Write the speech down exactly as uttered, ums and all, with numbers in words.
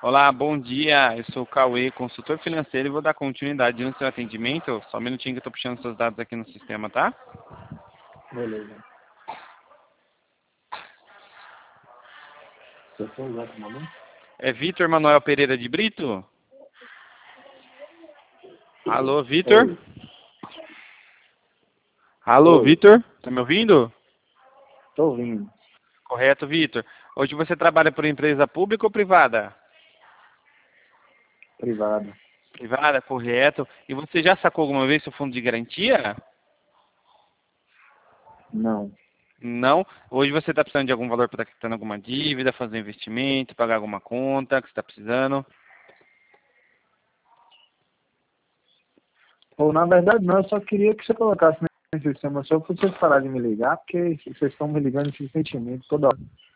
Olá, bom dia. Eu sou o Cauê, consultor financeiro, e vou dar continuidade no seu atendimento. Só um minutinho que eu estou puxando seus dados aqui no sistema, tá? Beleza. Seu celular, tá maluco? É Vitor Manuel Pereira de Brito? Alô, Vitor? Oi. Alô, Oi. Vitor? Tá me ouvindo? Tô ouvindo. Correto, Vitor. Hoje você trabalha por empresa pública ou privada? Privado. Privada, correto. E você já sacou alguma vez seu fundo de garantia? Não. Não. Hoje você está precisando de algum valor para estar quitando alguma dívida, fazer um investimento, pagar alguma conta que você está precisando? Ou, na verdade, não. Eu só queria que você colocasse no sistema só pra vocês pararem de me ligar, porque vocês estão me ligando insistentemente toda hora.